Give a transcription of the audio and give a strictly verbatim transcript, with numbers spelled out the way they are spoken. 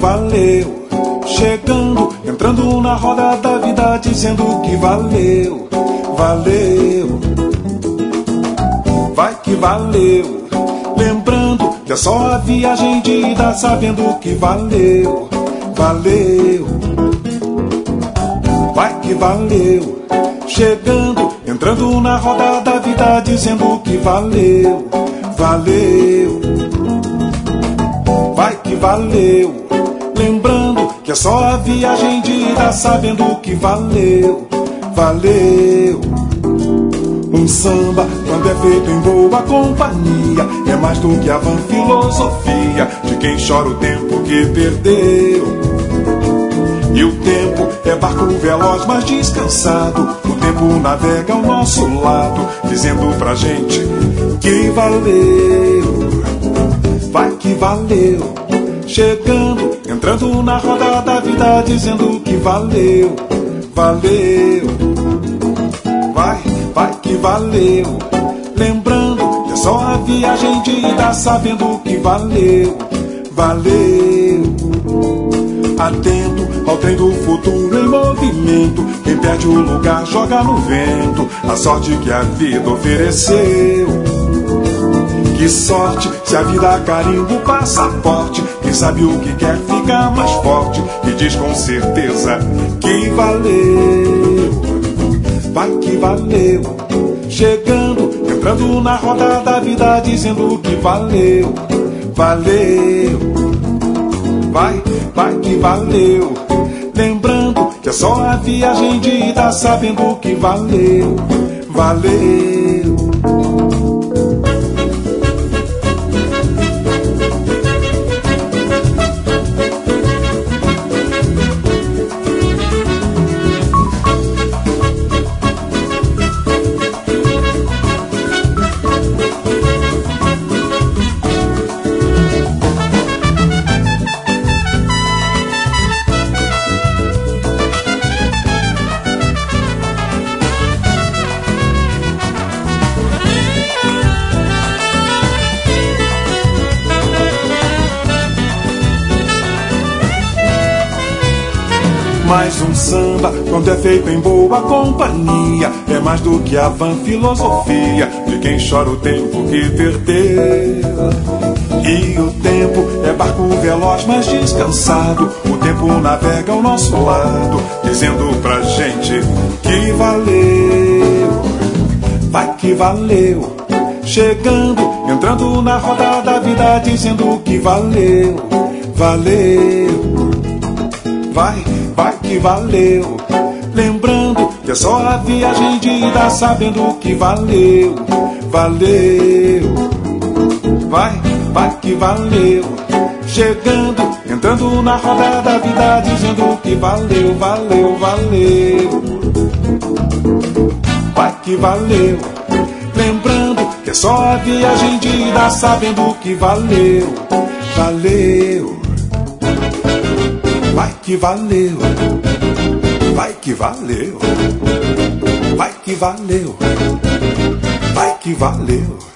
valeu. Chegando, entrando na roda da vida, dizendo que valeu, valeu. Vai que valeu. Lembrando que é só a viagem de ida, sabendo que valeu, valeu. Vai que valeu. Chegando, entrando na roda da vida, dizendo que valeu, valeu. Vai que valeu. Lembrando que é só a viagem de ida, sabendo que valeu, valeu. Um samba, quando é feito em boa companhia, é mais do que a vã filosofia de quem chora o tempo que perdeu. E o tempo é barco veloz, mas descansado. O tempo navega ao nosso lado, dizendo pra gente que valeu, vai que valeu. Chegando, entrando na roda da vida, dizendo que valeu, valeu. Vai, vai que valeu. Lembrando que é só a viagem de ida, sabendo que valeu, valeu. Atento ao trem do futuro em movimento. Quem perde o lugar joga no vento a sorte que a vida ofereceu. Que sorte se a vida carimba o passaporte. Quem sabe o que quer ficar mais forte e diz com certeza que valeu, vai que valeu. Chegando, entrando na roda da vida, dizendo que valeu, valeu. Vai, vai que valeu. Lembrando que é só a viagem de ida, sabendo que valeu, valeu. Mais um samba, quando é feito em boa companhia, é mais do que a vã filosofia de quem chora o tempo que perdeu. E o tempo é barco veloz, mas descansado. O tempo navega ao nosso lado, dizendo pra gente que valeu, vai que valeu. Chegando, entrando na roda da vida, dizendo que valeu, valeu. Vai, vai que valeu. Lembrando que é só a viagem de ida, sabendo que valeu, valeu. Vai, vai que valeu. Chegando, entrando na roda da vida, dizendo que valeu, valeu, valeu. Vai que valeu. Lembrando que é só a viagem de ida, sabendo que valeu, valeu. Vai que valeu, vai que valeu, vai que valeu, vai que valeu.